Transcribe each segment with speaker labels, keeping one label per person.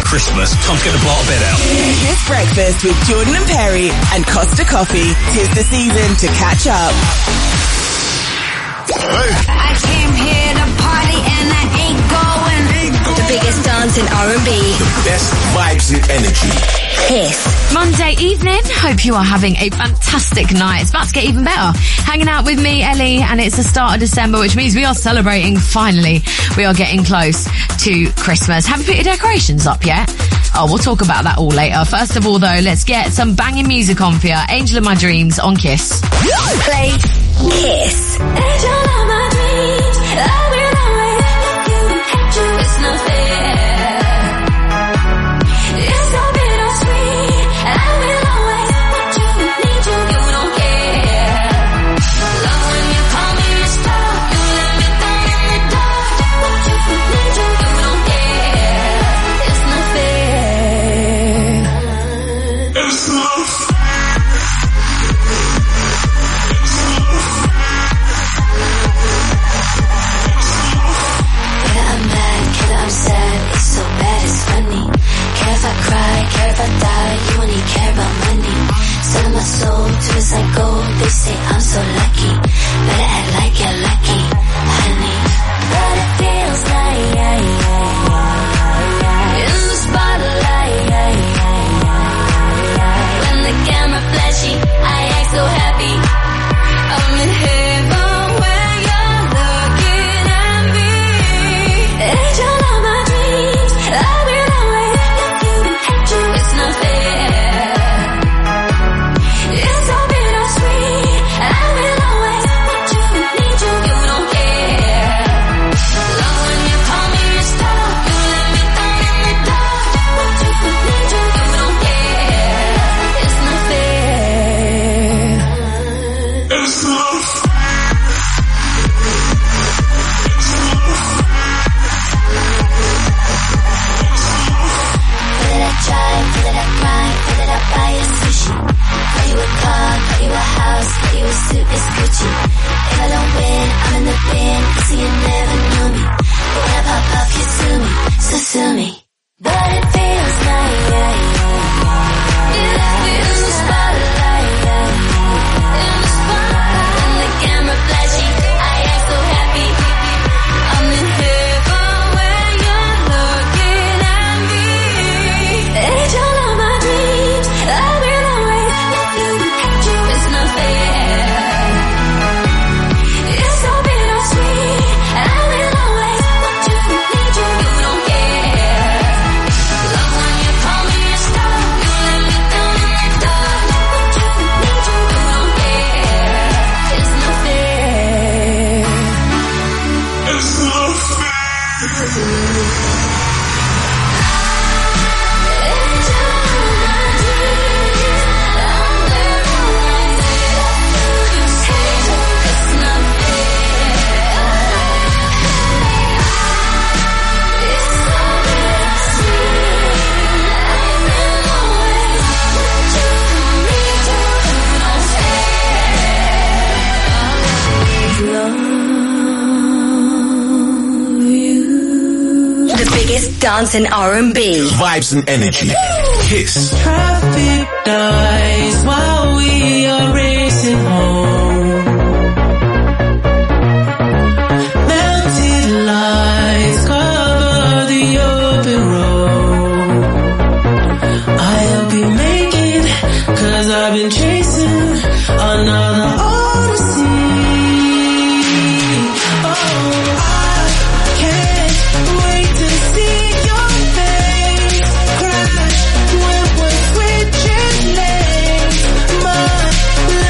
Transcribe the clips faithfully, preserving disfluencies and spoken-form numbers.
Speaker 1: Christmas. Time to get the bar bed out.
Speaker 2: Kiss Breakfast with Jordan and Perry and Costa Coffee. Tis the season to catch up.
Speaker 3: Hey. I came here to party and I ain't going. Ain't going. The biggest dance in R and B.
Speaker 4: The best vibes and energy.
Speaker 5: Kiss. Monday evening. Hope you are having a fantastic night. It's about to get even better. Hanging out with me, Ellie, and it's the start of December, which means we are celebrating, finally. We are getting close to Christmas. Have you put your decorations up yet? Oh, we'll talk about that all later. First of all, though, let's get some banging music on for you. Angel of My Dreams on Kiss.
Speaker 3: Play Kiss. Angel of my dreams, I will always love you and hate you. It's not fair. It's so bittersweet. I will always want you and need you. You don't care. Love when you call me your star. You let me down in the dark. Want you and need you. You don't care. It's not fair. It's not fair. I cry, care if I die, you only care about money. Selling my soul to a psycho, they say I'm so lucky. Better act like you're lucky, honey. But it feels like yeah, yeah, yeah, in the spotlight. Yeah, yeah, yeah, when the camera flashy, I act so happy. I'm in heaven when you're looking at me. Angel of my dreams, I will always it's not fair. It's so bittersweet. I will always want you and need you. You don't care. Love when you call me your star. You let me down in the dark. Want you and need you. You don't care. It's not fair. It's not fair. Try, fill it up, grind, fill it up, buy a sushi. Buy you a car, buy you a house, buy you a suit, it's Gucci. If I don't win, I'm in the bin, so you never knew me. But when I pop up, you sue me, so sue me. But it feels like, yeah, yeah, yeah. You left me in the spotlight, yeah, yeah. In the spotlight. When the camera flashy, I act so happy. I'm in heaven when you're looking at me. Angel of my dreams, I will always love you and hate you. It's not fair. It's so bittersweet. I will always want you and need you. You don't care. Love when you call me your star. You let me down in the dark. Want you and need you. You don't care. It's not fair. It's not fair. Dance in R and B.
Speaker 4: Vibes and energy. Kiss.
Speaker 6: Traffic dies while we are racing home. Melted lights cover the open road. I hope you make it, cause I've been chasing another odyssey. Oh, I can't wait to see your face crash when we're switching lanes. My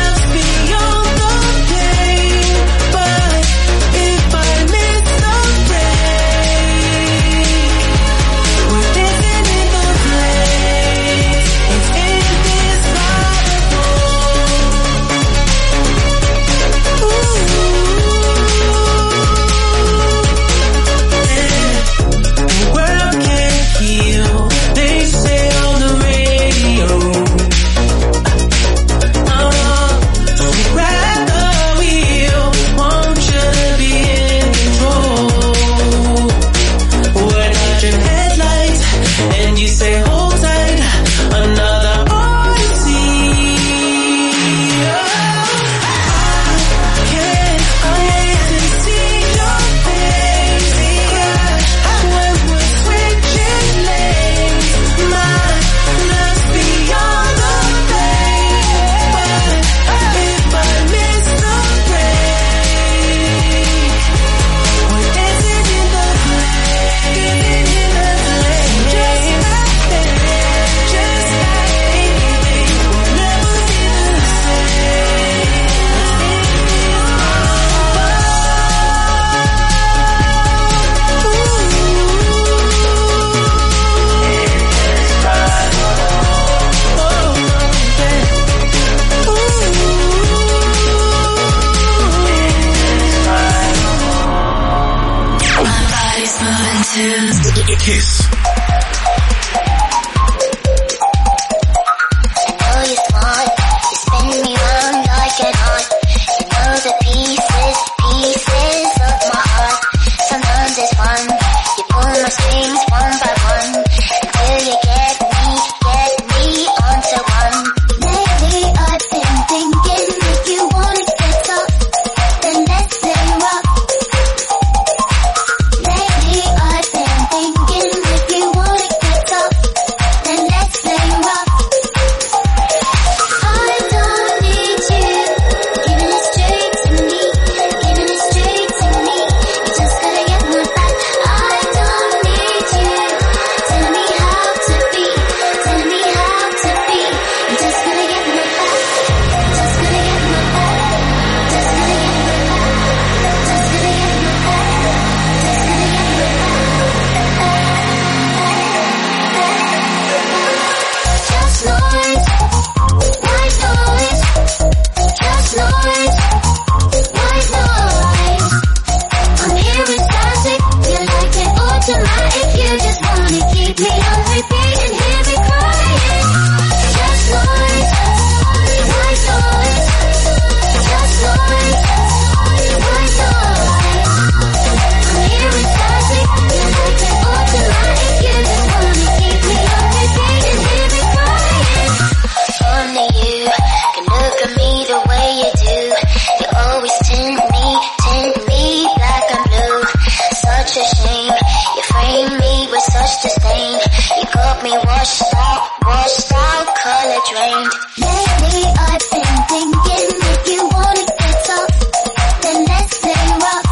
Speaker 3: washed out, washed out, color drained. Lately I've been thinking if you wanna get tough, then let's play rough.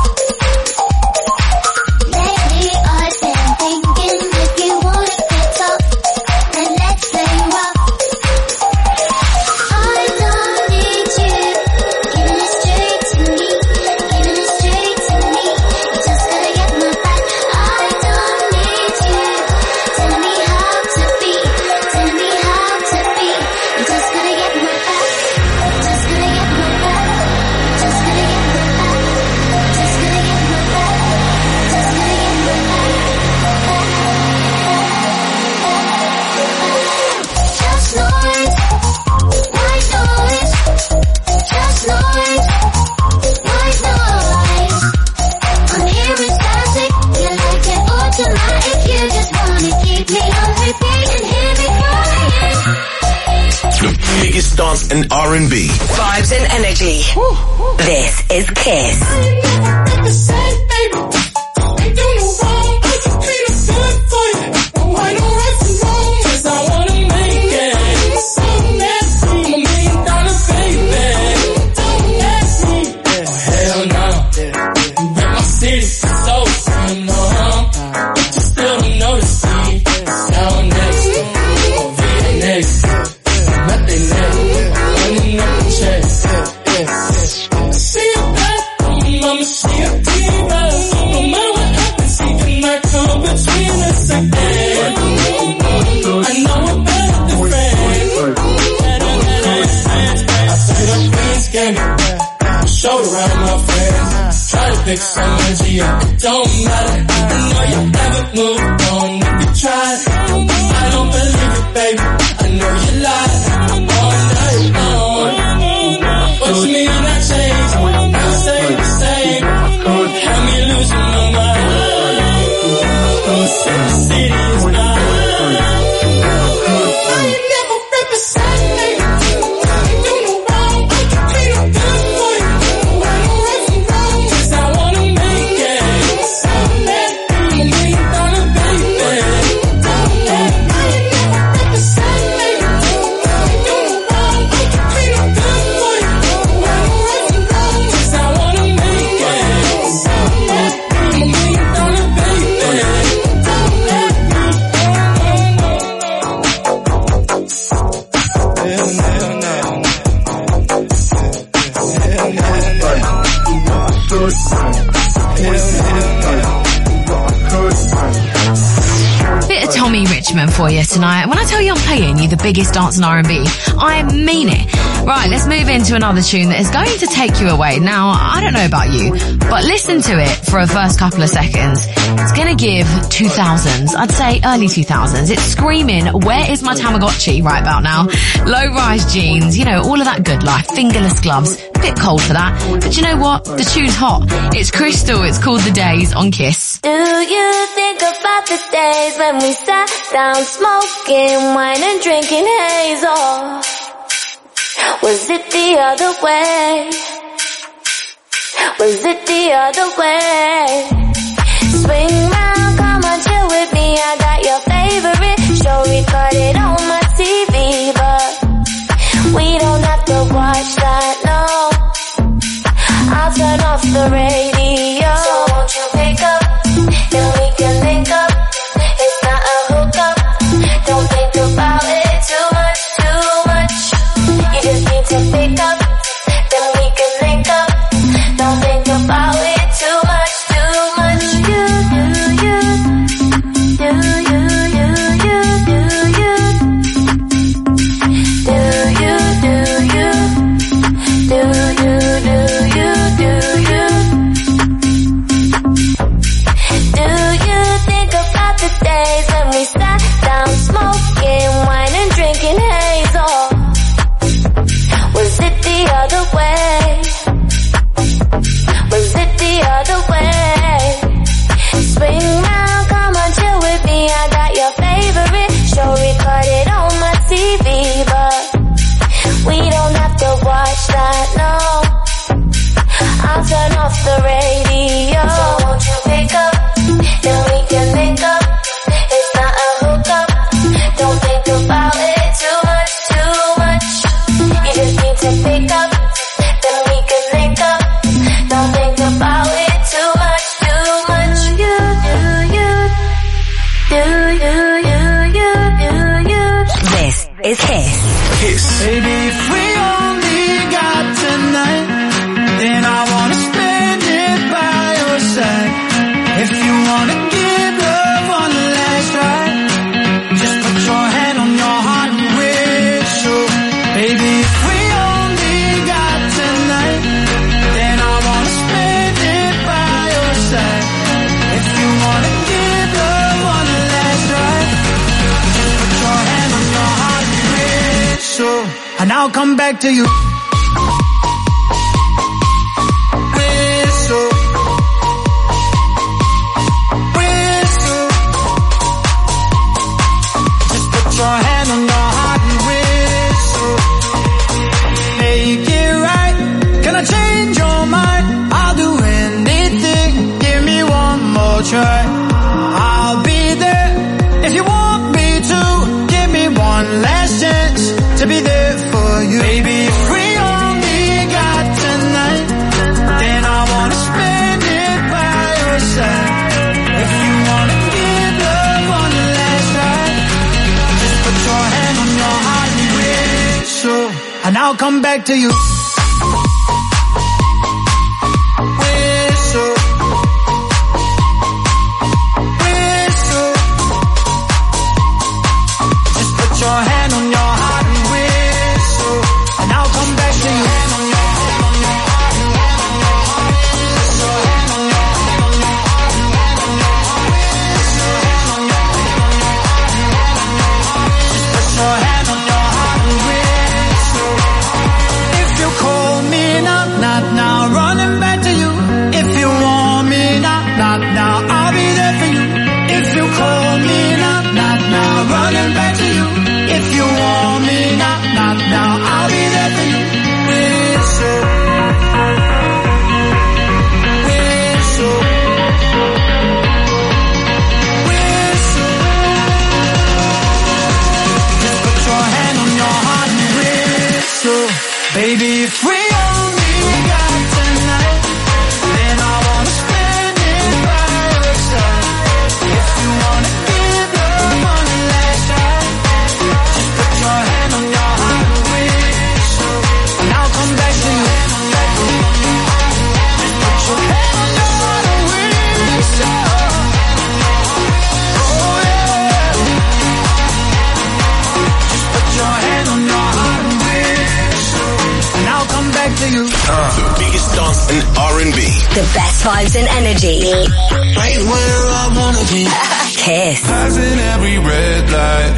Speaker 3: Lately I've been thinking if you wanna get tough, then let's play rough. I don't need you giving it straight to me, giving it straight to me. You just gotta get my back. I don't need you telling me how to be, telling me how to be. You just gotta get my back, just gotta get my back, just gotta get my back, just gotta get my back, just gotta get my back. Just noise, white noise, just noise, white noise. I'm hearing static, you like it automatic. You just wanna keep me on repeat and hear me crying.
Speaker 4: The biggest dance and R and B.
Speaker 2: Vibes and energy. This is Kiss.
Speaker 6: Showed around my friends, try to pick some energy up, it don't matter. I know you haven't moved on if you tried. I don't believe it, baby, I know you lied all night long. What you mean I changed? I say the same, had me losing my mind. The city is mine. I ain't never represent me.
Speaker 5: For you tonight. When I tell you I'm playing you the biggest dance and R and B, I mean it. Right, let's move into another tune that is going to take you away. Now, I don't know about you, but listen to it for a first couple of seconds. It's gonna give two thousands, I'd say early two thousands. It's screaming, where is my Tamagotchi right about now? Low-rise jeans, you know, all of that good life, fingerless gloves. Bit cold for that, but you know what? The tune's hot. It's Crystal, it's called The Days on Kiss.
Speaker 3: Do you think about the days when we sat down smoking wine and drinking hazel? Was it the other way? Was it the other way? Swing round, come on, chill with me. I got your favorite show recorded on my T V, but we don't have to watch that, no. I'll turn off the radio. So won't you pick up, then we can link up. It's not a hookup. Don't think about it too much, too much. You just need to pick up, then we can link up. Don't think about it too much, too much. You, you, you, you, you, you, you, you, do you, do you, do you, do you, do you? Do you think about the days when we sat down smoking wine and drinking hazel? Was it the other way? Was it the other way? Swing round, come on, chill with me. I got your favorite show recorded on my T V, but we don't have to watch that, no. I'll turn off the radio. So won't you pick up, then we can link up. It's not a hookup. Don't think
Speaker 7: with Kiss.
Speaker 4: Kiss.
Speaker 6: Baby, if we only got tonight, then I wanna spend it by your side. If you wanna give love one last try, just put your hand on your heart and whistle. Baby, if we only got tonight, then I wanna spend it by your side. If you wanna give love one last try, just put your hand on your heart and whistle, and I'll come back to you. Whistle, whistle, just put your hand on your heart and whistle. Make it right, can I change your mind? I'll do anything, give me one more try. I'll be there if you want me to. Give me one last chance to be there for you. Baby, if we only got tonight, then I wanna spend it by your side. If you wanna give love one last try, just put your hand on your heart and whistle, and I'll come back to you. Whistle, whistle, just put your hand on your heart and whistle, and I'll come back to you. Hand on your, hand on your heart, hand on your heart, put your hand on your, hand on your heart, hand on your heart, whistle, hand on your, hand on your heart, hand on your heart, put your hand on your heart and whistle. If you call me now, not now, running back to you. If you want me now, not now, I'll be there for you. If you call me now, not now, running back to you. If you want me now, not now, I'll be there for you. Whistle, whistle, whistle, just put your hand on your heart and whistle. Baby, if we only got tonight, then I wanna spend it by your side. If you wanna give love one last try, just put your hand on your heart and whistle, and I'll come back to you. Just put your hand on your heart and whistle. Oh yeah. Just put your hand on your heart and whistle, and I'll come back to you.
Speaker 4: The biggest dance in R and B.
Speaker 7: The best vibes and energy.
Speaker 6: Right where I wanna be.
Speaker 7: Kiss.
Speaker 8: Passing every red light,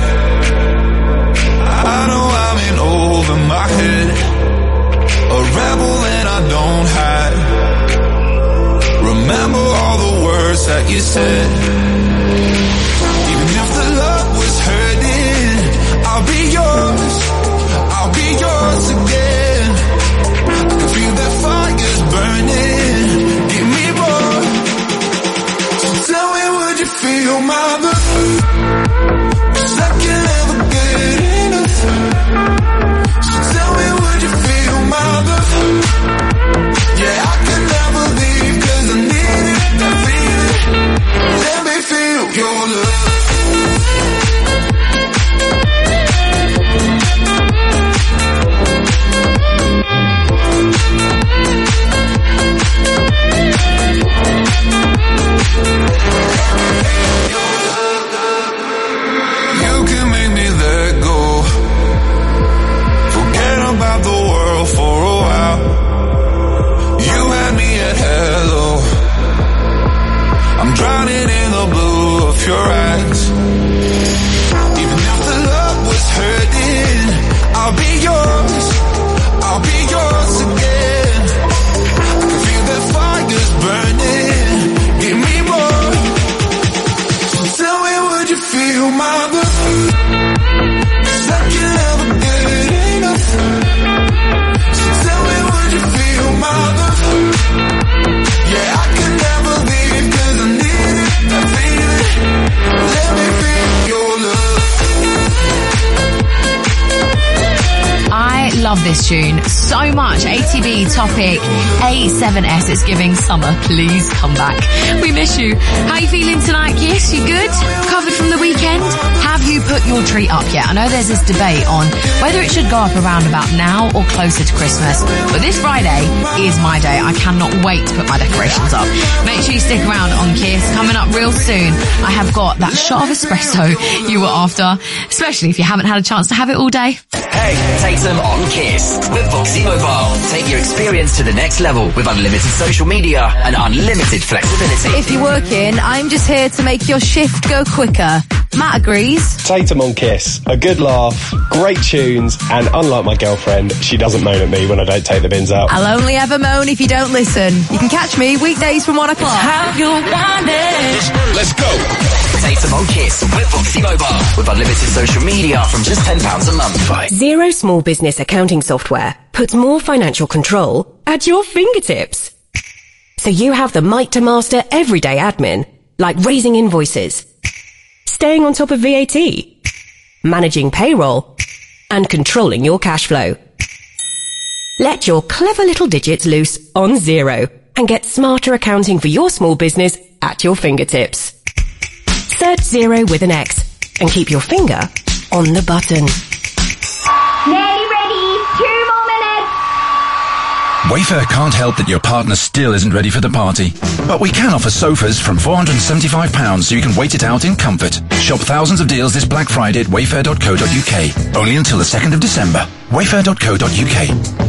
Speaker 8: I know I'm in over my head, a rebel and I don't hide. Remember all the words that you said. Even if the love was hurting, I'll be yours, I'll be yours again. I can feel that fire's burning, give me more. So tell me, would you feel my love? 'Cause I can never get enough. So tell me, would you feel my love? Yeah, I can never leave 'cause I need it, I feel it. Let me feel your love. You can make me let go, forget about the world for a while. You had me at hello, I'm drowning in the blue of your eyes. Even if the love was hurting, I'll be yours, I'll be yours again. I can feel that fire's burning, give me more. So tell me, would you feel my love? 'Cause I can never get enough. So tell me, would you feel my love? Yeah, I can never leave 'cause I need it, I feel it. Let me feel your love.
Speaker 5: I love this tune so much. A T B Topic A seven S. It's giving summer. Please come back. We miss you. How you feeling tonight, Kiss? You good? Covered from the weekend? Have you put your tree up yet? I know there's this debate on whether it should go up around about now or closer to Christmas. But this Friday is my day. I cannot wait to put my decorations up. Make sure you stick around on Kiss. Coming up real soon, I have got that shot of espresso you were after, especially if you haven't had a chance to have it all day.
Speaker 9: Hey, Tatum on Kiss with Voxy Mobile. Take your experience to the next level with unlimited social media and unlimited flexibility.
Speaker 10: If you're working, I'm just here to make your shift go quicker. Matt agrees.
Speaker 11: Tatum on Kiss. A good laugh, great tunes, and unlike my girlfriend, she doesn't moan at me when I don't take the bins out.
Speaker 10: I'll only ever moan if you don't listen. You can catch me weekdays from one o'clock. How you want it?
Speaker 4: Let's go.
Speaker 9: Tatum on Kiss with Voxy Mobile with unlimited social media from just ten pounds a month. Bye.
Speaker 12: Xero Small Business Accounting Software puts more financial control at your fingertips. So you have the might to master everyday admin, like raising invoices, staying on top of V A T, managing payroll, and controlling your cash flow. Let your clever little digits loose on Xero and get smarter accounting for your small business at your fingertips. Search Xero with an X and keep your finger on the button.
Speaker 13: Nearly ready. Two more minutes.
Speaker 1: Wayfair can't help that your partner still isn't ready for the party. But we can offer sofas from four hundred and seventy-five pounds so you can wait it out in comfort. Shop thousands of deals this Black Friday at wayfair dot co dot uk. Only until the second of December. wayfair dot co dot uk.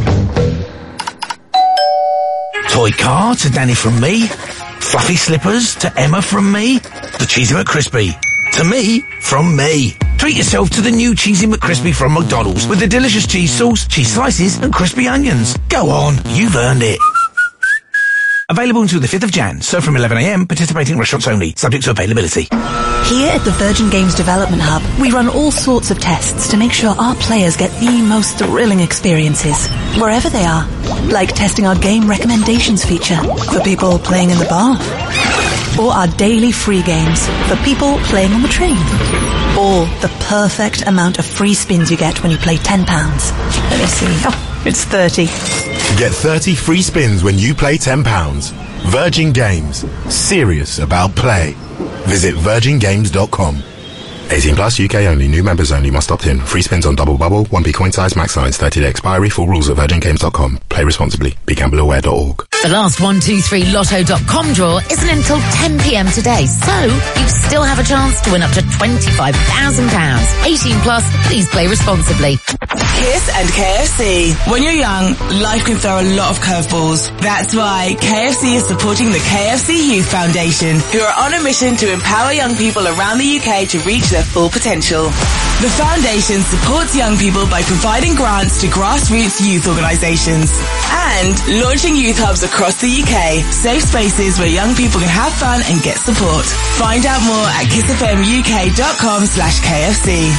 Speaker 14: Toy car to Danny from me. Fluffy slippers to Emma from me. The Cheesy McCrispy to me from me. Treat yourself to the new Cheesy McCrispy from McDonald's with the delicious cheese sauce, cheese slices and crispy onions. Go on, you've earned it. Available until the fifth of January. Served from eleven a m. Participating restaurants only. Subject to availability.
Speaker 15: Here at the Virgin Games Development Hub, we run all sorts of tests to make sure our players get the most thrilling experiences, wherever they are. Like testing our game recommendations feature for people playing in the bar. Or our daily free games for people playing on the train. Or the perfect amount of free spins you get when you play ten pounds. Let me see. Oh, it's thirty.
Speaker 16: Get thirty free spins when you play ten pounds. Virgin Games. Serious about play. Visit virgin games dot com. eighteen plus, U K only. New members only. Must opt in. Free spins on double bubble, one p coin size, max size, thirty day expiry. Full rules at virgin games dot com. Play responsibly. be gamble aware dot org.
Speaker 17: The last one two three lotto dot com draw isn't until ten p m today, so you still have a chance to win up to twenty-five thousand pounds. eighteen plus, please play responsibly.
Speaker 2: Kiss and K F C. When you're young, life can throw a lot of curveballs. That's why K F C is supporting the K F C Youth Foundation, who are on a mission to empower young people around the U K to reach their full potential. The foundation supports young people by providing grants to grassroots youth organisations and launching youth hubs across the U K, safe spaces where young people can have fun and get support. Find out more at kissfmuk.com slash KFC.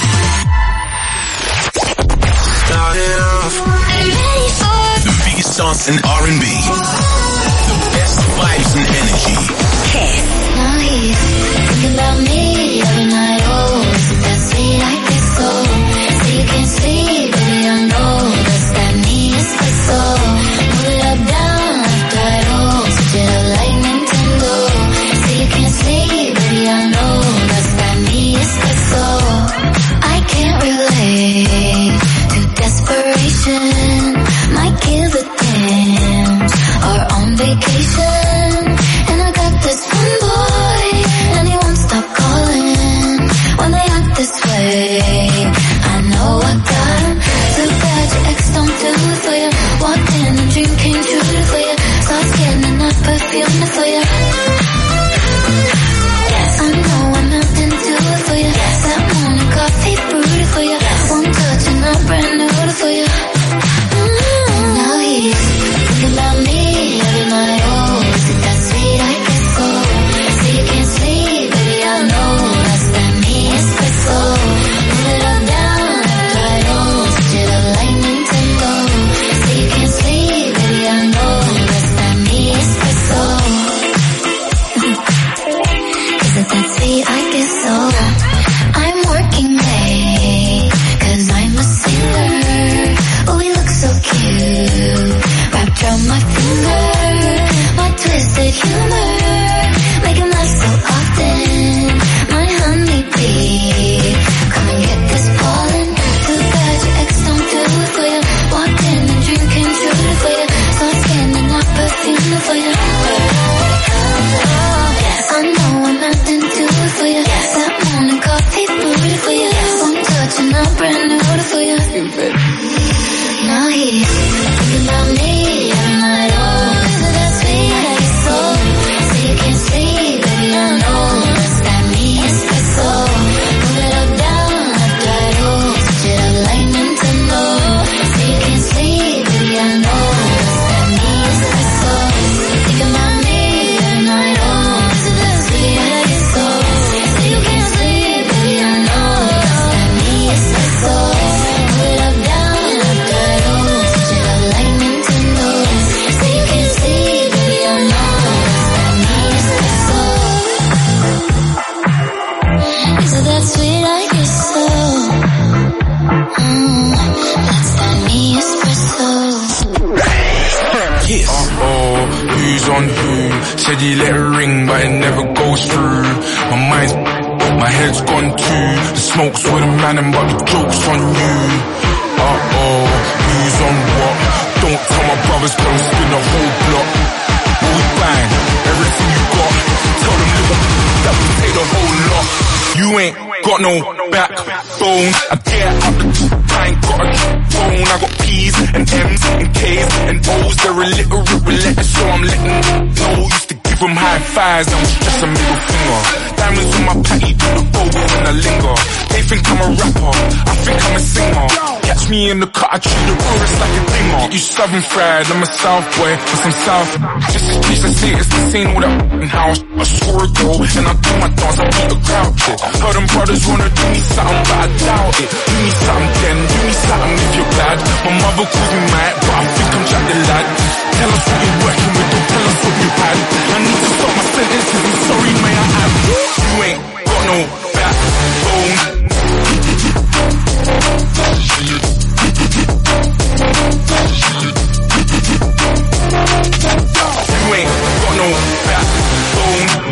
Speaker 4: Started off. The biggest songs in R and B. The best vibes and energy.
Speaker 3: Kiss. Now he's thinking about me every night. Oh, isn't that sweet? I guess so. So you can see, baby, I know that's that me is so. Move it up, down, left, right, oh, switch it up like Nintendo. So you can see, baby, I know that's that me is so. I can't relate to desperation. Might kill the dams or on vacation. And I got this one boy, and he won't stop calling when they act this way. I know I got him. Too bad your ex don't do it for you. Walked in, a dream came true for you. Saw skin and not perfume for you. Yes, I know I'm melting to it for you. Yes, that morning coffee brewed for you. Yes, one touch and I'm brand new for you. Mm-hmm. Now he's thinking about me every night. Oh, is it that sweet? I guess so. So you can't sleep, baby, I know that's that me espresso. Move it humor, making love so often. My honeybee, come and get this pollen. Too bad your ex don't do it for you. Walked in and dream came true for you. Soft skin and not perfume for you. I know I'm nothing to it for you. That morning coffee brewed for you. One touch and I'm brand new for you. Now he's thinking about me every night. Oh, so that's sweet, I get so. So you can't sleep, baby, I know. That's that me espresso. Move it up, down, left, right, oh. Switch it up like Nintendo. So you can't sleep, baby, I know. That's that me espresso. Thinking about me every night. Oh, so that's sweet, I get so. So you can't sleep, baby, I know. That's that me espresso. Move it up, down, left, right, oh. Switch it up like Nintendo. So you can't sleep, baby, I know. That's that me espresso. So that's sweet, I guess so. Mm, that's that me espresso.
Speaker 4: Yes. Uh-oh, who's on who? Said he let it ring, but it never goes through. My mind's, my head's gone too. The smoke's with a man, and but the joke's on you. Uh-oh, who's on what? Don't tell my brothers, gonna spin the whole block. We bang, everything you got. Tell them little that we take the whole lot. You ain't got no backbone. I get up the I ain't got a phone. I got P's and M's and K's and O's. They're illiterate with letters, so I'm letting them know. Used to give them high fives, now it's just a middle finger. Diamonds on my patty, do the roll when I linger. They think I'm a rapper, I think I'm a singer. Catch me in the cut, I treat the chorus like a dinger. Get you southern fried, I'm a south boy, but some south. Just in case I say it's the same with that f***ing house. I score a goal, and I do my dance, I beat the crowd shit. Heard them brothers wanna do me something, but I doubt it. Do me something then, do me something if you're glad. My mother calls me mad, but I think I'm Jack the lad. Tell us what you're working with, don't tell us what you had. I need to stop my sentences, I'm sorry may I add. You ain't got no backbone. You ain't got no backbone.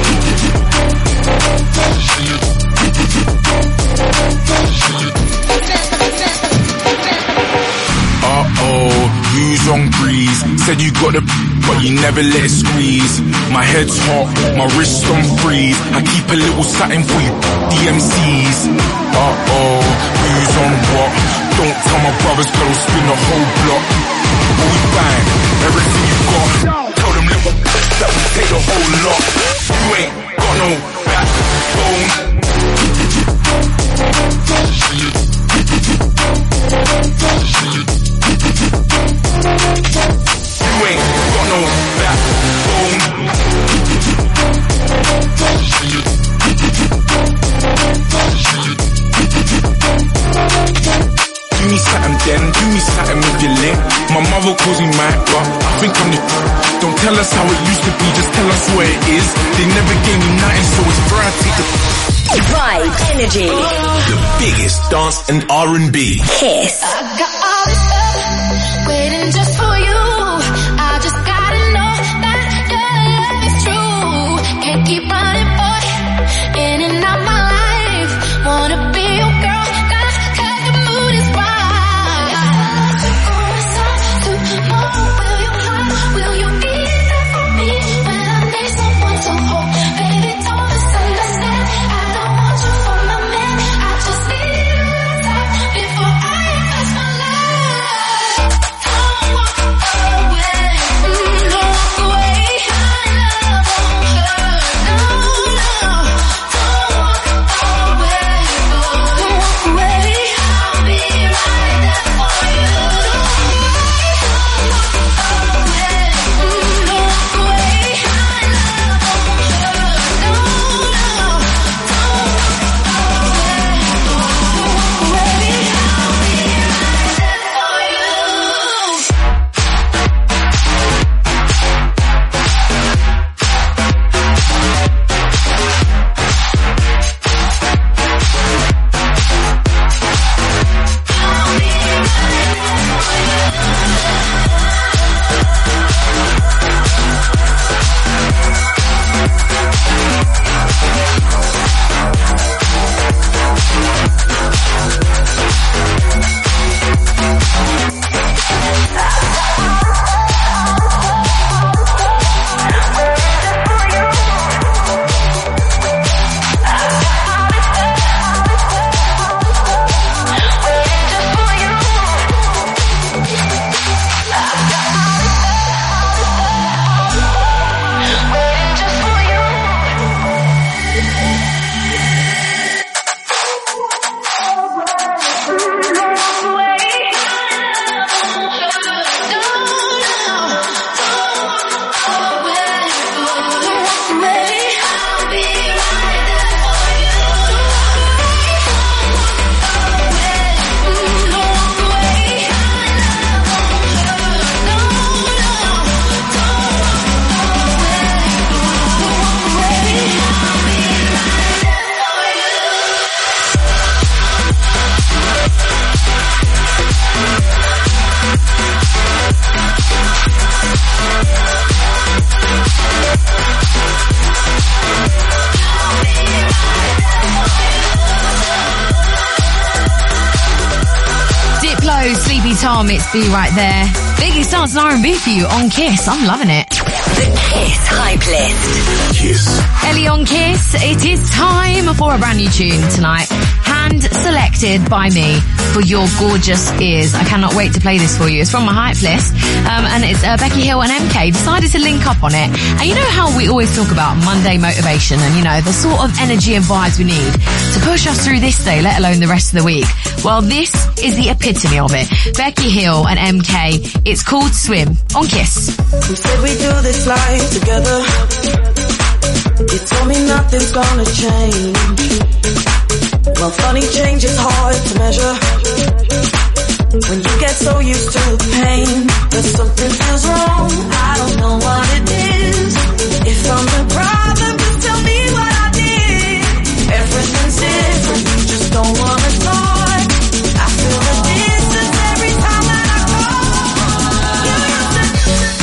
Speaker 4: Uh-oh, who's on breeze? Said you got the but you never let it squeeze. My head's hot, my wrist on freeze. I keep a little satin for you D M Cs. Uh-oh, who's on what? Don't tell my brothers, go spin the whole block. We bang, everything you got. Tell them little that we take the whole lot. You ain't got no backbone. You ain't got no backbone. Do me something then, do me something with your link. My mother calls me mad, but I think I'm the don't tell us how it used to be, just tell us where it is. They never gave me nothing, so it's fair I take the
Speaker 7: Vibe Energy.
Speaker 4: The biggest dance and R and B.
Speaker 7: Kiss.
Speaker 3: I got all this stuff waiting just for you. I just gotta know that your love is true. Can't keep running, boy, in and out my life. Wanna be your girl, cause, cause the mood is right. Tomorrow, will you lie? Will you be there for me when I need someone to hold? Baby, don't misunderstand. I don't want you for my man. I just need you to time before I invest my life.
Speaker 5: Biggie Tom, it's B right there. Biggie starts an R and B for you on Kiss. I'm loving it.
Speaker 7: The Kiss Hype List.
Speaker 16: Kiss.
Speaker 5: Ellie on Kiss, it is time for a brand new tune tonight. Hand selected by me for your gorgeous ears. I cannot wait to play this for you. It's from my Hype List, um, and it's uh, Becky Hill and M K decided to link up on it. And you know how we always talk about Monday motivation and, you know, the sort of energy and vibes we need to push us through this day, let alone the rest of the week. Well, this is the epitome of it. Becky Hill and M K. It's called Swim on Kiss.
Speaker 18: Who said we do this life together? You told me nothing's gonna change. Well, funny change is hard to measure when you get so used to the pain. But something feels wrong, I don't know what it is. If I'm the problem, just tell me what I did. Everything's different, you just don't wanna talk. I feel the distance every time that I call. You used to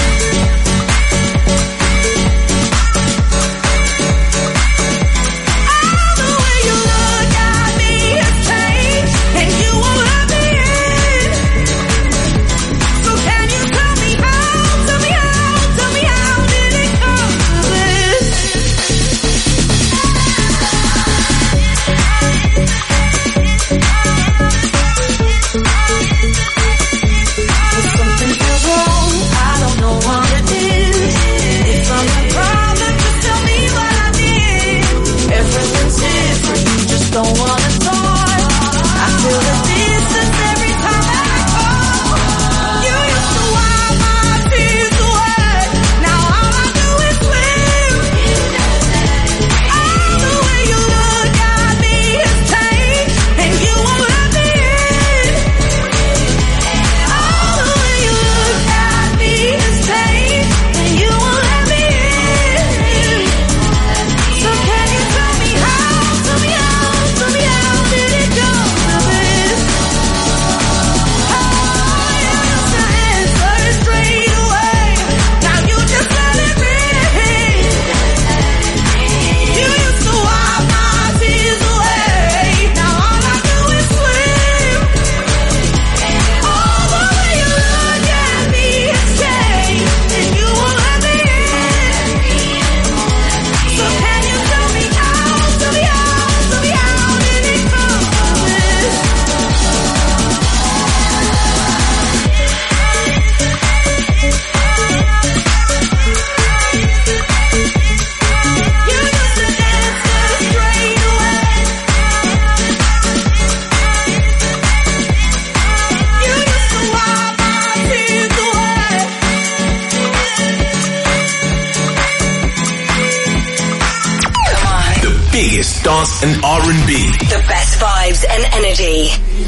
Speaker 19: dance and R and B.
Speaker 7: The best vibes and energy.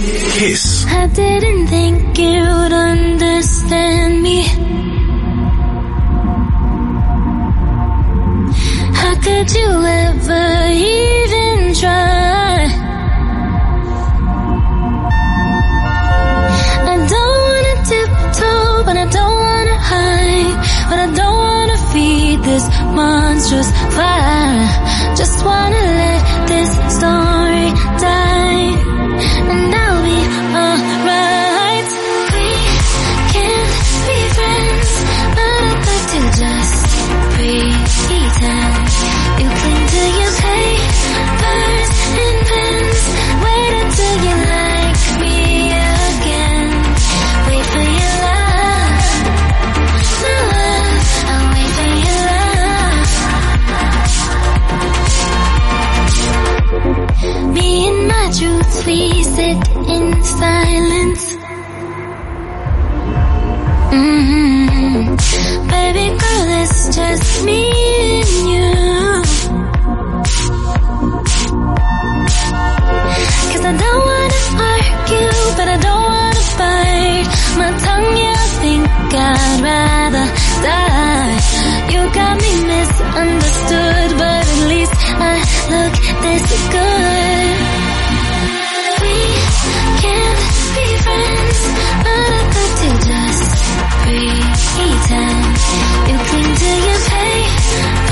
Speaker 19: Kiss.
Speaker 3: I didn't think you'd understand me. How could you ever even try? I don't wanna tiptoe, but I don't wanna hide. But I don't wanna feed this monstrous fire. Just wanna let this story die, and I'll be alright. We can't be friends, but I'd like to just pretend. You cling to your papers and pens. Wait until you like me again. Wait for your love, my love. I'll wait for your love. Me and my truth, we sit in silence. Mm-hmm. Baby girl, it's just me and you. Cause I don't wanna argue, but I don't wanna fight. My tongue, yeah, I think I'd rather die. You got me misunderstood, but at least I look this good. We can't be friends, but I'd like to just pretend. You cling to your papers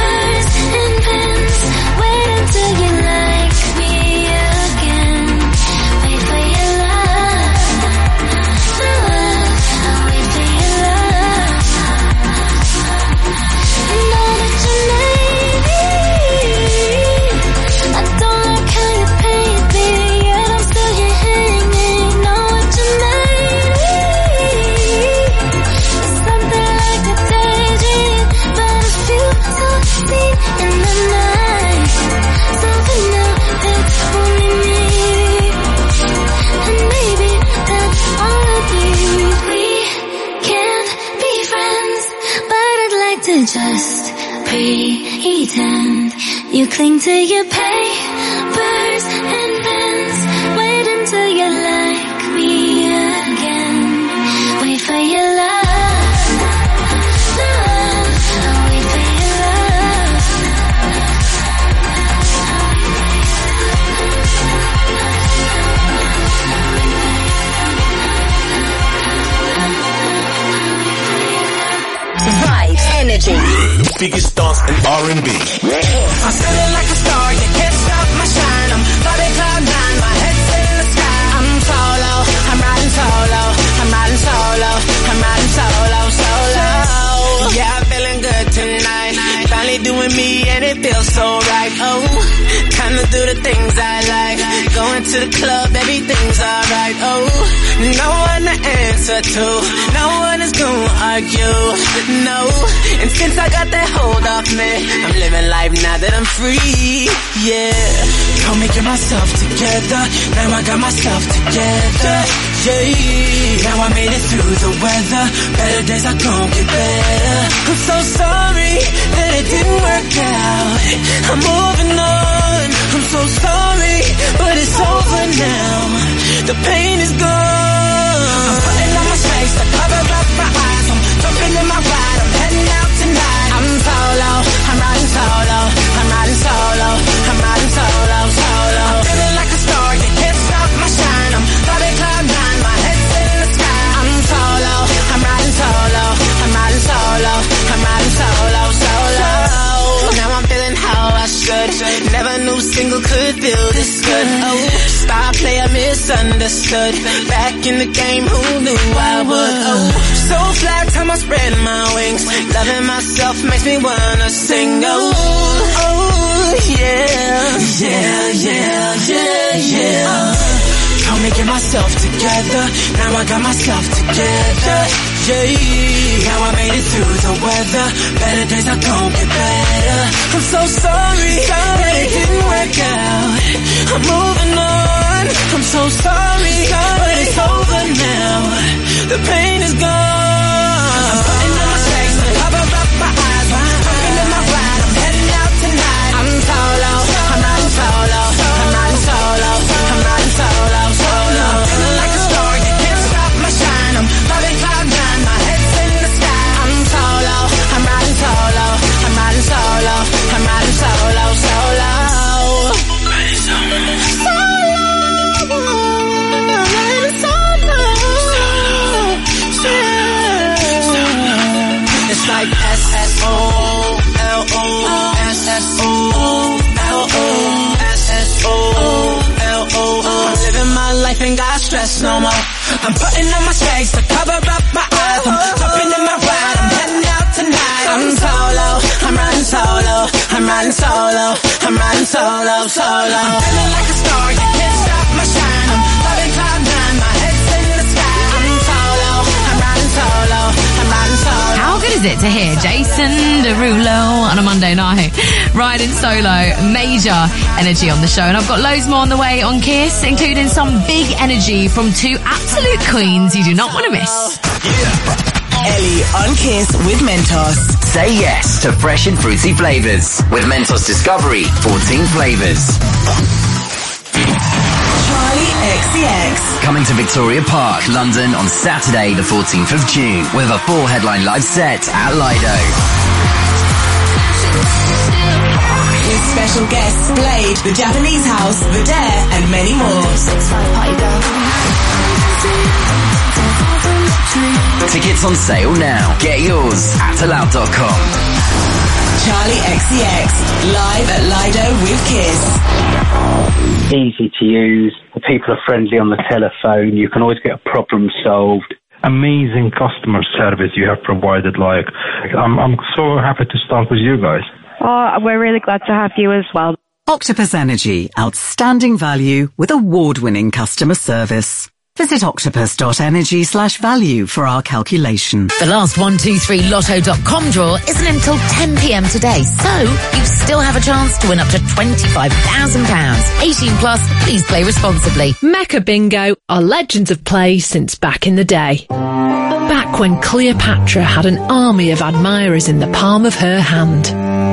Speaker 3: pretend. You cling to your papers and pens. Wait until you like me again. Wait for your love, love. I'll wait for your love.
Speaker 7: Vibes, energy.
Speaker 19: Biggest dance in R and B.
Speaker 18: I'm feeling like a star, you can't stop my shine. I'm floating cloud nine, my head's in the sky. I'm solo, I'm riding solo, I'm riding solo, I'm riding solo, solo. Yeah, I'm feeling good tonight. Finally doing me and it feels so right. Oh, time to do the things I like. Going to the club, everything's alright. Oh, no one to answer to, no one is gonna argue. No, and since I got that hold off me, I'm living life now that I'm free. Yeah, told me get myself together. Now I got myself together. Yeah, now I made it through the weather. Better days are gonna get better. I'm so sorry that it didn't work out. I'm moving on. I'm so sorry, but it's over now. The pain is gone. I'm putting on my space to cover up my eyes. I'm jumping in my ride. I'm heading out tonight. I'm solo. I'm riding solo. I'm riding solo. I'm riding solo, solo. I'm feeling like a star. You can't stop my shine. I'm floating cloud nine. My head's in the sky. I'm solo. I'm riding solo. I'm riding solo. I'm riding solo, solo. Now I'm feeling how I should. Never knew single could feel this good. Oh, star player misunderstood. Back in the game, who knew I would? Oh, so fly time I spread my wings. Loving myself makes me wanna sing. Oh, oh, yeah, yeah, yeah, yeah, yeah. Told me get myself together. Now I got myself together. Yeah, now I made it through the weather. Better days are gonna get better. I'm so sorry that it didn't work out. I'm moving on. I'm so sorry, but it's over now. The pain is gone. I'm putting on my shades to cover up my eyes. I'm jumping in my ride. I'm heading out tonight. I'm solo. I'm riding solo. I'm riding solo. I'm riding solo, solo. Feeling like a star. You can't stop my shine. I'm floating cloud nine. My head's in the sky. I'm solo. I'm riding solo. I'm riding solo. I'm riding solo, solo. Riding solo. It's like S S O L O S S O L O S S O L O. I'm living my life, ain't got stress no more. I'm putting on my shades to cover up my eyes. I'm jumping in my ride. I'm heading out tonight. I'm solo. I'm riding solo. I'm riding solo. I'm riding solo, solo. I'm feeling like a star. You can't stop my shine. I'm loving cloud nine. My head's in the sky. I'm solo. I'm riding solo. I'm riding solo.
Speaker 5: How good is it to hear Jason Derulo on a Monday night riding solo? Major energy on the show, and I've got loads more on the way on Kiss, including some big energy from two absolute queens you do not want to miss.
Speaker 2: Ellie on Kiss with Mentos.
Speaker 9: Say yes to fresh and fruity flavours with Mentos Discovery fourteen flavours.
Speaker 2: Charlie X C X.
Speaker 9: Coming to Victoria Park, London on Saturday the fourteenth of June with a full headline live set at Lido.
Speaker 2: With special guests Blade, The Japanese House, The Dare and many more.
Speaker 9: Tickets on sale now. Get yours at allow dot com.
Speaker 2: Charlie X C X, live at Lido with Kiss.
Speaker 20: Easy to use. The people are friendly on the telephone. You can always get a problem solved.
Speaker 21: Amazing customer service you have provided. Like, I'm, I'm so happy to start with you guys.
Speaker 22: Oh, we're really glad to have you as well.
Speaker 23: Octopus Energy, outstanding value with award-winning customer service. Visit octopus.energy slash value for our calculation.
Speaker 17: The last one two three lotto dot com draw isn't until ten p.m. today, so you still have a chance to win up to twenty-five thousand pounds. eighteen plus, please play responsibly.
Speaker 24: Mecca Bingo are legends of play since back in the day. Back when Cleopatra had an army of admirers in the palm of her hand.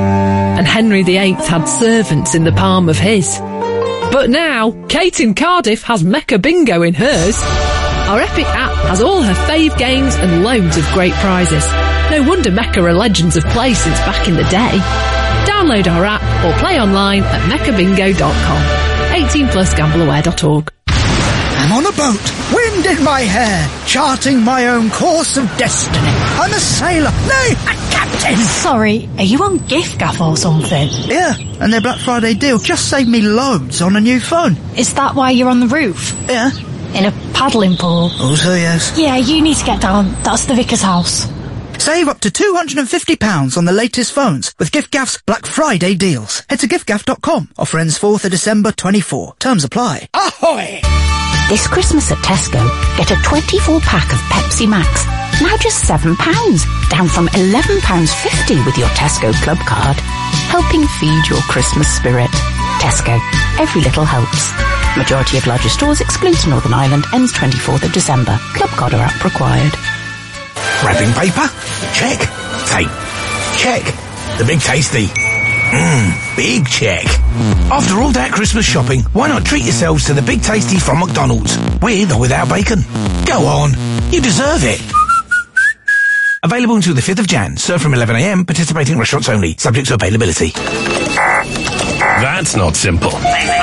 Speaker 24: and Henry the Eighth had servants in the palm of his. But now, Kate in Cardiff has Mecca Bingo in hers. Our Epic app has all her fave games and loads of great prizes. No wonder Mecca are legends of play since back in the day. Download our app or play online at mecca bingo dot com. eighteen plus gamble aware dot org.
Speaker 6: I'm on a boat, wind in my hair, charting my own course of destiny. I'm a sailor, nay, a captain.
Speaker 8: Sorry, are you on giffgaff or something?
Speaker 6: Yeah, and their Black Friday deal just saved me loads on a new phone.
Speaker 8: Is that why you're on the roof?
Speaker 6: Yeah.
Speaker 8: In a paddling pool?
Speaker 6: Also, yes.
Speaker 8: Yeah, you need to get down. That's the vicar's house.
Speaker 6: Save up to two hundred fifty pounds on the latest phones with giffgaff's Black Friday deals. Head to giffgaff dot com. Offer ends fourth of December twenty-four. Terms apply. Ahoy!
Speaker 10: This Christmas at Tesco, get a twenty-four pack of Pepsi Max. Now just seven pounds, down from eleven pounds fifty with your Tesco Club card. Helping feed your Christmas spirit. Tesco. Every little helps. Majority of larger stores excludes Northern Ireland. Ends twenty-fourth of December. Club card or app required.
Speaker 14: Wrapping paper? Check. Tape? Check. The Big Tasty? Mmm, big check. After all that Christmas shopping, why not treat yourselves to the Big Tasty from McDonald's? With or without bacon? Go on. You deserve it. Available until the fifth of January. Served from eleven a m. Participating restaurants only. Subject to availability.
Speaker 11: That's not simple.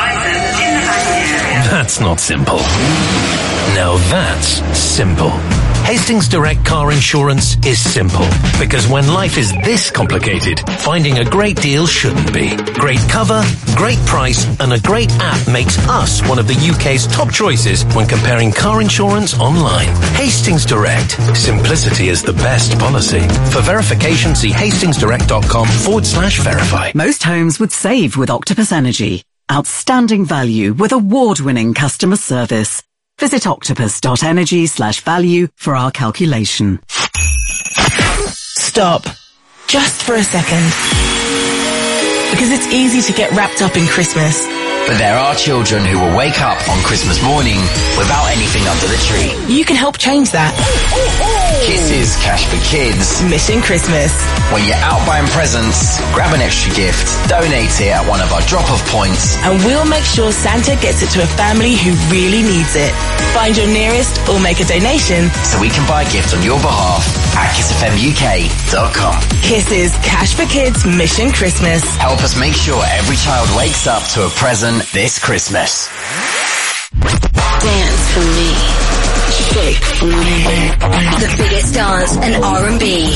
Speaker 11: That's not simple. Now that's simple. Hastings Direct Car Insurance is simple. Because when life is this complicated, finding a great deal shouldn't be. Great cover, great price, and a great app makes us one of the U K's top choices when comparing car insurance online. Hastings Direct. Simplicity is the best policy. For verification, see hastingsdirect.com forward slash verify.
Speaker 23: Most homes would save with Octopus Energy. Outstanding value with award-winning customer service. Visit octopus.energy slash value for our calculation.
Speaker 2: Stop. Just for a second. Because it's easy to get wrapped up in Christmas.
Speaker 9: But there are children who will wake up on Christmas morning without anything under the tree.
Speaker 2: You can help change that.
Speaker 9: Kisses, Cash for Kids.
Speaker 2: Mission Christmas.
Speaker 9: When you're out buying presents, grab an extra gift, donate it at one of our drop-off points.
Speaker 2: And we'll make sure Santa gets it to a family who really needs it. Find your nearest or make a donation.
Speaker 9: So we can buy a gift on your behalf at kiss f m u k dot com.
Speaker 2: Kisses, Cash for Kids, Mission Christmas.
Speaker 9: Help us make sure every child wakes up to a present this Christmas.
Speaker 7: Dance for me. Shake for me. The biggest dance and R and B.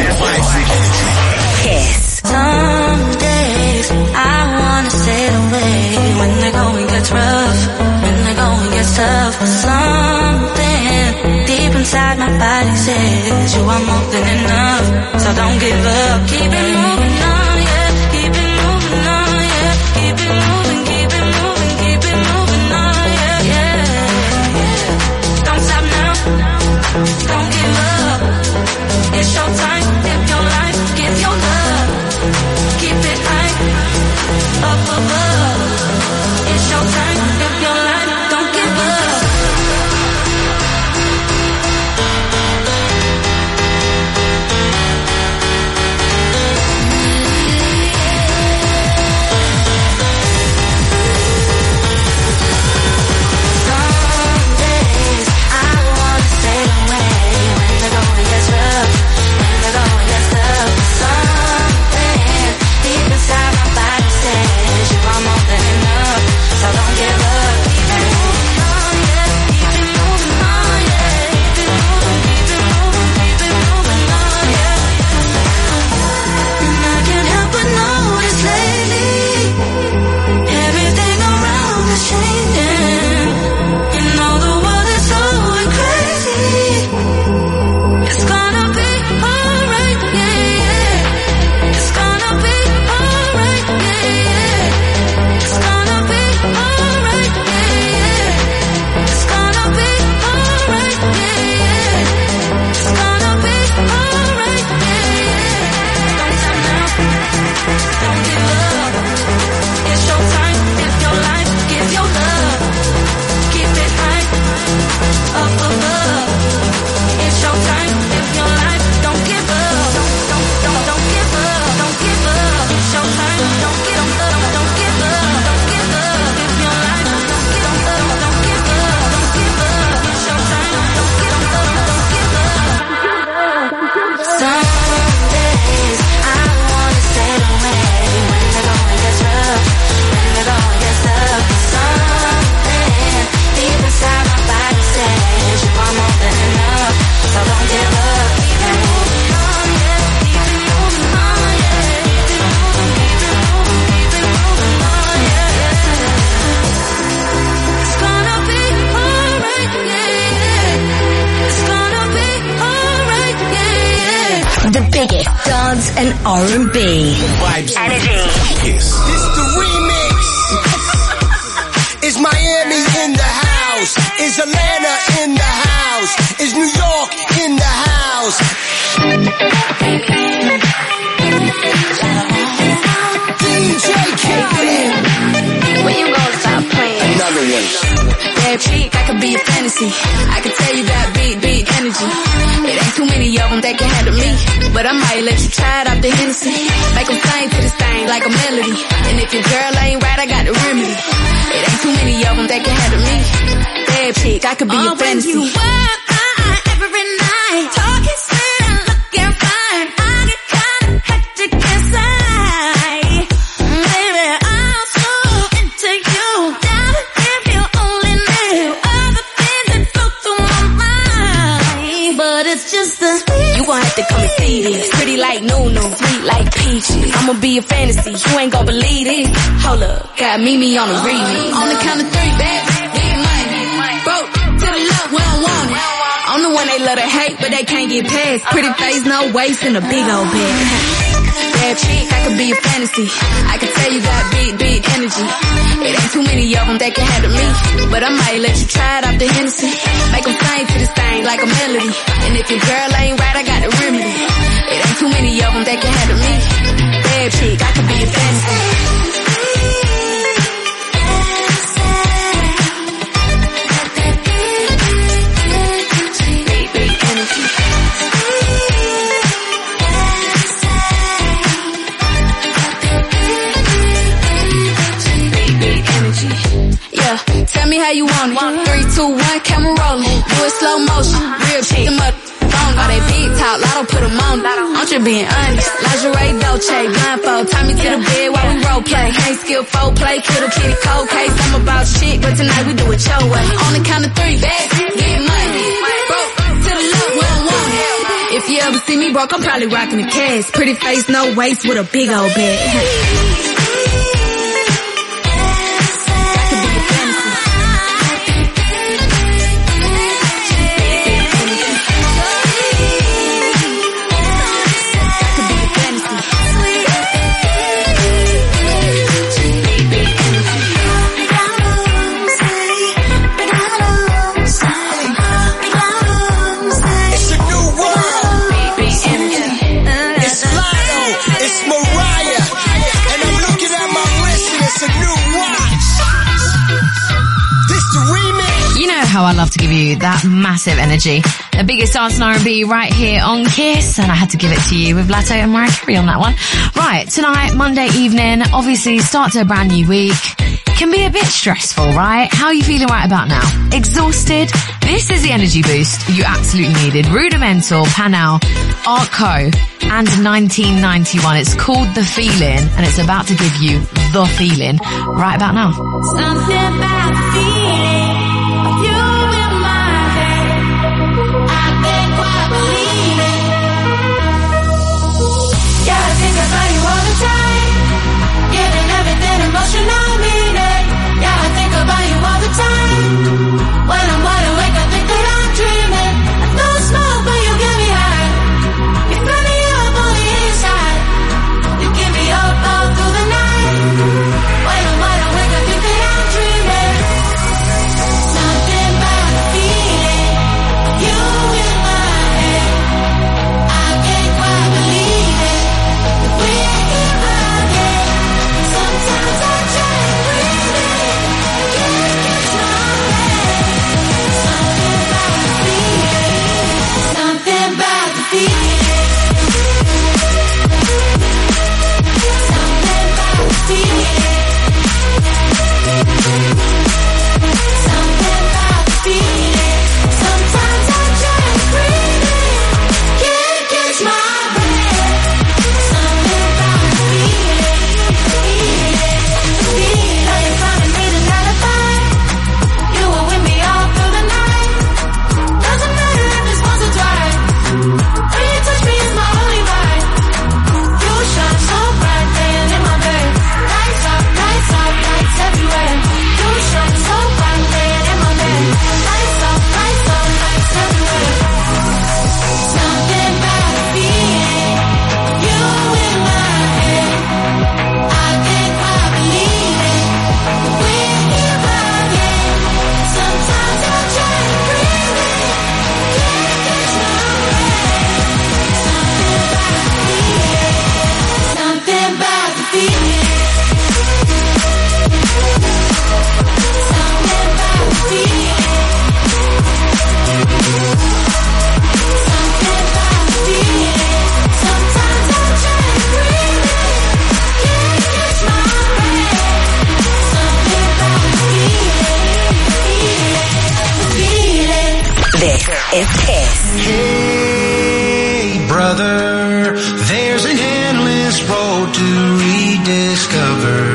Speaker 7: Kiss.
Speaker 18: Some days I wanna stay away when the going gets rough, when the going gets tough. Something deep inside my body says you are more than enough. So don't give up. Keep it moving on, yeah. Keep it moving on, yeah. Keep it moving, keep it moving, keep it moving on, yeah, yeah. Don't stop now. Don't give up. It's your time. Live your life. Give your love. Keep it high. Up above. It's your time. Live your life. Don't give up.
Speaker 7: and R and B.
Speaker 1: Vibes.
Speaker 7: Energy.
Speaker 1: This the remix. Is Miami in the house? Is Atlanta in the house? Is New York in the house? D J Khaled.
Speaker 12: When you gonna stop playing?
Speaker 1: Another one.
Speaker 12: Bad chick, I could be a fantasy. I can tell you got big, big energy. It ain't too many of them that can handle me. But I might let you try it off the Hennessy. Make them sing to this thing like a melody. And if your girl ain't right, I got the remedy. It ain't too many of them that can handle me. Bad chick, I could be
Speaker 3: oh,
Speaker 12: a fantasy.
Speaker 3: When you work uh, every night, talking sweet and looking fine, I get kinda hectic inside. Baby, I'm so into you. Down if you only knew all the things that flow through my mind. But it's just the
Speaker 12: You gon' have to come and see this. Pretty like Nunu, sweet like peaches. I'ma be a fantasy, you ain't gon' believe this. Hold up, got Mimi on the remix. On the count of three, baby, get money. Broke to the left, we don't want it. I'm the one they love to hate, but they can't get past. Pretty face, no waist, and a big old bag. Bad chick, I could be a fantasy. I can tell you got big, big energy. It ain't too many of them that can handle me. But I might let you try it off the Hennessy. Make them sing to this thing like a melody. And if your girl ain't right, I got the remedy. It ain't too many of them that can handle me. Bad chick, I could be a fantasy. Big, big energy. Yeah, tell me how you want it. Three, two, one, camera rolling. Do it slow motion. Real chick, them up phone. All they big talk, lotto put them on. I'm just being honest. Lingerie, Dolce, blindfold. Tie me to the bed while we role play. Ain't skill, foul play, kill the kitty, cold case. I'm about shit, but tonight we do it your way. On the count of three, back, get money. Broke to the left, we don't want it. If you ever see me broke, I'm probably rocking the cash. Pretty face, no waist, with a big old bag.
Speaker 5: How I love to give you that massive energy. The biggest dance and R and B right here on Kiss, and I had to give it to you with Latto and Mariah Carey on that one. Right, tonight, Monday evening, obviously start to a brand new week. Can be a bit stressful, right? How are you feeling right about now? Exhausted? This is the energy boost you absolutely needed. Rudimental, Panal, Artco, and nineteen ninety-one. It's called The Feeling, and it's about to give you the feeling right about now.
Speaker 3: something about the feeling. Emotional meaning. Yeah, I think about you all the time. When I'm wide awake, I think that I'm dreaming. I don't smoke, but you get me high. You fill me up on the inside. You give me up all through the night. When I'm wide awake, I think that I'm dreaming.
Speaker 7: This is Kiss.
Speaker 4: Hey, brother, there's an endless road to rediscover.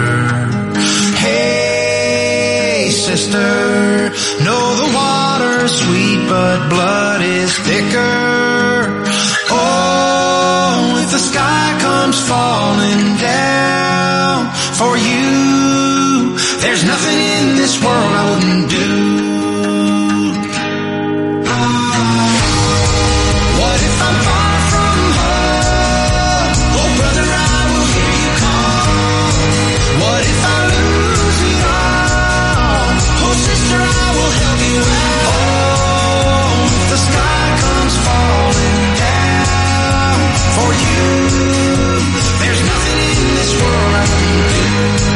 Speaker 4: Hey, sister, know the water's sweet, but blood is thicker. Oh, if the sky comes falling down for you, there's nothing in this world I wouldn't do. What if I'm far from home? Oh, brother, I will hear you call. What if I lose it all? Oh, sister, I will help you out. Oh, if the sky comes falling down for you, there's nothing in this world I wouldn't do.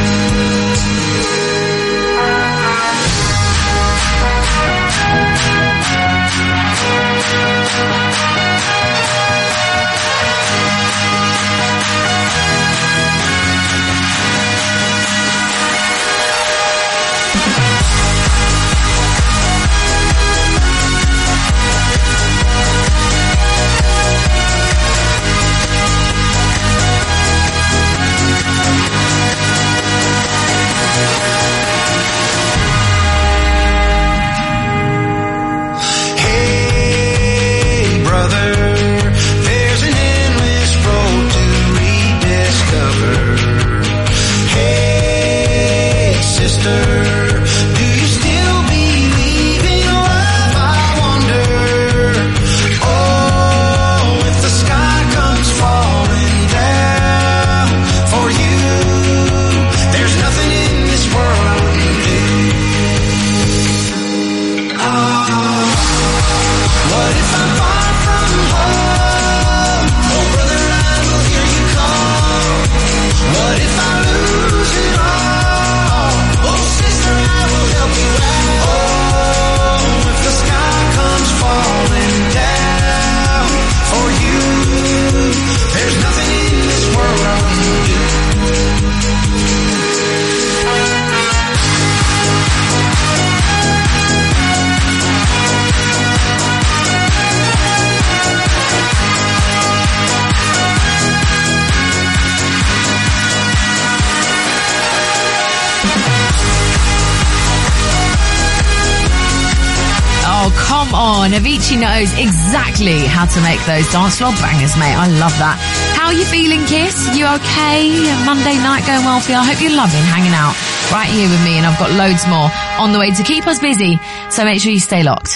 Speaker 5: Avicii knows exactly how to make those dance floor bangers, mate. I love that. How are you feeling, Kiss? You okay? Monday night going well for you? I hope you're loving hanging out right here with me, and I've got loads more on the way to keep us busy, so make sure you stay locked.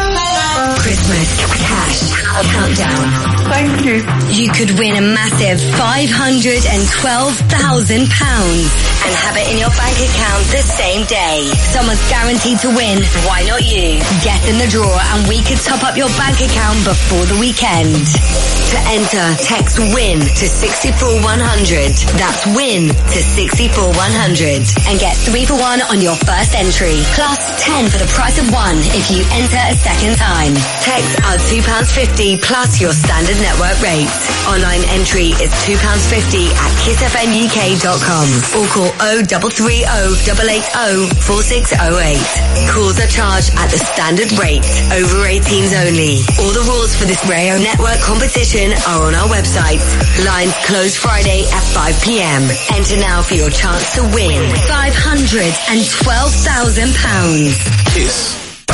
Speaker 7: Christmas cash countdown.
Speaker 13: Thank you.
Speaker 7: You could win a massive five hundred twelve thousand pounds and have it in your bank account the same day. Someone's guaranteed to win. Why not you? Get in the draw and we could top up your bank account before the weekend. To enter, text WIN to six four one hundred. That's WIN to six four one hundred. And get three for one on your first entry. Plus ten for the price of one if you enter a second time. Text are two pounds fifty plus your standard network rate. Online entry is two pounds fifty at kiss f m u k dot com or call oh three three oh eight eight oh four six oh eight. Calls are charged at the standard rate. Over eighteens only. All the rules for this radio network competition are on our website. Lines close Friday at five p m. Enter now for your chance to win five hundred twelve thousand pounds.
Speaker 9: Kiss.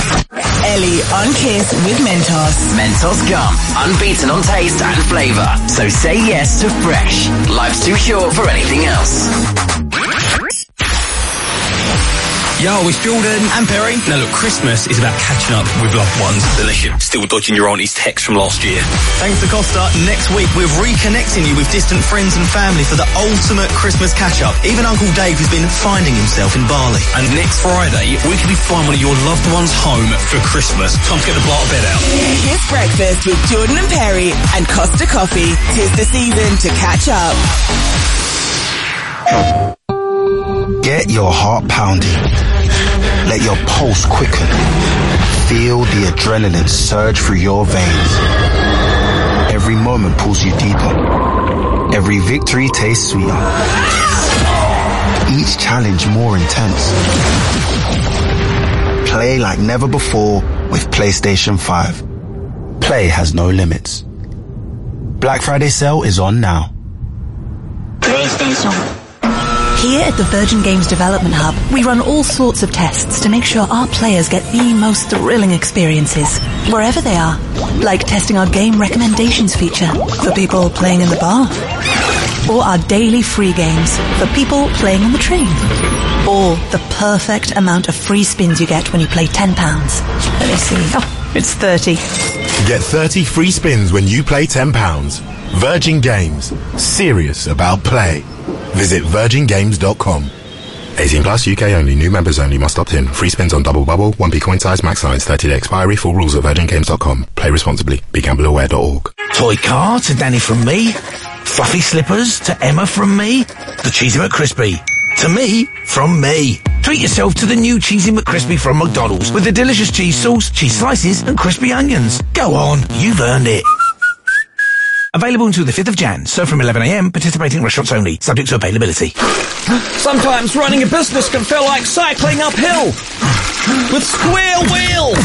Speaker 2: Ellie on Kiss with Mentos.
Speaker 9: Mentos gum. Unbeaten on taste and flavour. So say yes to fresh. Life's too short for anything else.
Speaker 15: Yo, it's Jordan and Perry. Now look, Christmas is about catching up with loved ones unless you're still dodging your auntie's text from last year.
Speaker 16: Thanks to Costa, next week we're reconnecting you with distant friends and family for the ultimate Christmas catch-up. Even Uncle Dave has been finding himself in Bali.
Speaker 15: And next Friday, we could be flying one of your loved ones home for Christmas. Time to get the bart bed out.
Speaker 2: Kiss Breakfast with Jordan and Perry and Costa Coffee. Tis the season to catch up.
Speaker 25: Get your heart pounding. Let your pulse quicken. Feel the adrenaline surge through your veins. Every moment pulls you deeper. Every victory tastes sweeter. Each challenge more intense. play like never before with PlayStation five. Play has no limits. Black Friday sale is on now.
Speaker 8: PlayStation.
Speaker 13: Here at the Virgin Games Development Hub, we run all sorts of tests to make sure our players get the most thrilling experiences, wherever they are. Like testing our game recommendations feature for people playing in the bar. Or our daily free games for people playing on the train. Or the perfect amount of free spins you get when you play ten pounds. Let me see. Oh, it's thirty.
Speaker 19: Get thirty free spins when you play ten pounds. Virgin Games. Serious about play. Visit virgin games dot com. eighteen plus, U K only. New members only. Must opt in. Free spins on Double Bubble. one p coin size, max size. thirty day expiry. Full rules at virgin games dot com. Play responsibly. be gamble aware dot org.
Speaker 14: Toy car to Danny from me. Fluffy slippers to Emma from me. The Cheesy McCrispy to me from me. Treat yourself to the new Cheesy McCrispy from McDonald's with the delicious cheese sauce, cheese slices and crispy onions. Go on, you've earned it. Available until the fifth of January. Served from eleven a m. Participating restaurants only. Subject to availability.
Speaker 20: Sometimes running a business can feel like cycling uphill with square wheels.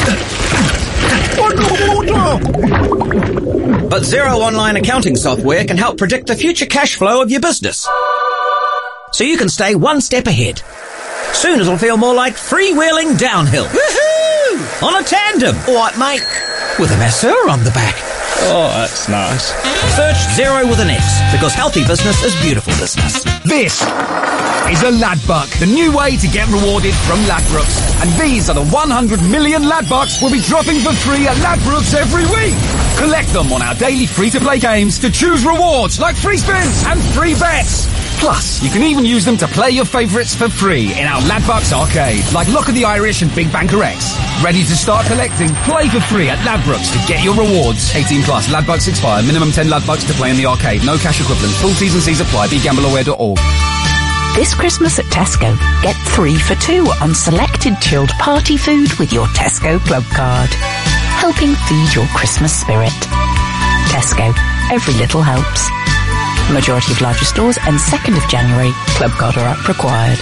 Speaker 20: But Xero Online Accounting Software can help predict the future cash flow of your business, so you can stay one step ahead. Soon it'll feel more like freewheeling downhill. Woohoo! On a tandem. What, mate? With a masseur on the back. Oh, that's nice. Search Xero with an X, because healthy business is beautiful business.
Speaker 21: This is a Ladbuck, the new way to get rewarded from Ladbrokes. And these are the one hundred million Ladbucks we'll be dropping for free at Ladbrokes every week. Collect them on our daily free-to-play games to choose rewards like free spins and free bets. Plus, you can even use them to play your favourites for free in our Ladbucks arcade, like Lock of the Irish and Big Banker X. Ready to start collecting? Play for free at Ladbrokes to get your rewards. eighteen plus, Ladbucks expire. Minimum ten Ladbucks to play in the arcade. No cash equivalent. Full T's and C's apply. be gamble aware dot org.
Speaker 10: This Christmas at Tesco, get three for two on selected chilled party food with your Tesco Club card. Helping feed your Christmas spirit. Tesco. Every little helps. Majority of larger stores and second of January. Club card or app required.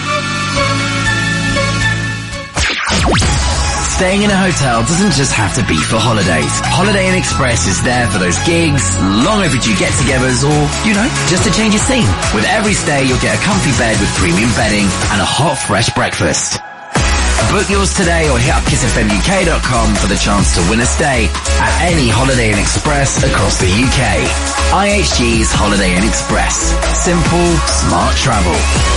Speaker 9: Staying in a hotel doesn't just have to be for holidays. Holiday Inn Express is there for those gigs, long overdue get-togethers, or, you know, just to change your scene. With every stay, you'll get a comfy bed with premium bedding and a hot, fresh breakfast. Book yours today or hit up kiss f m u k dot com for the chance to win a stay at any Holiday Inn Express across the U K. I H G's Holiday Inn Express. Simple, smart travel.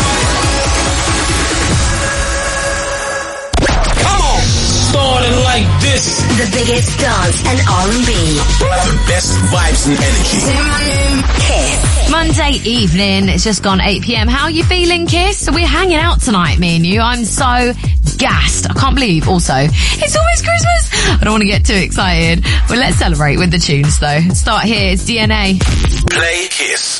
Speaker 20: Starting like this.
Speaker 7: The biggest dance and R and B.
Speaker 20: The best vibes and energy.
Speaker 7: Kiss.
Speaker 5: Monday evening, it's just gone eight p m. How are you feeling, Kiss? So we're hanging out tonight, me and you. I'm so gassed. I can't believe also, it's almost Christmas. I don't want to get too excited. But let's celebrate with the tunes though. Start here, it's D N A.
Speaker 19: Play Kiss.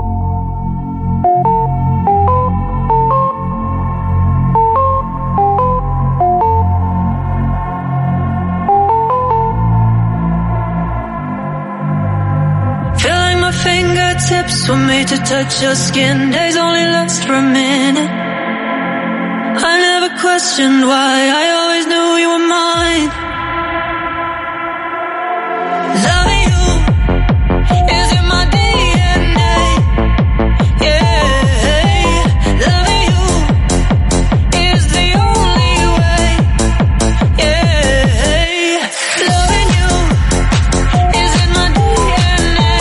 Speaker 18: Fingertips were made to touch your skin. Days only last for a minute. I never questioned why. I always knew you were mine. Loving you is in my D N A. Yeah, loving you is the only way. Yeah, loving you is in my D N A.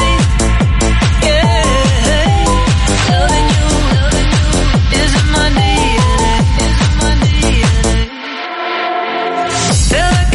Speaker 18: Feel like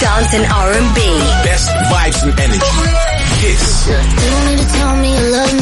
Speaker 7: dance and R and B.
Speaker 6: Best vibes and energy. Kiss.
Speaker 3: You don't need to tell me you love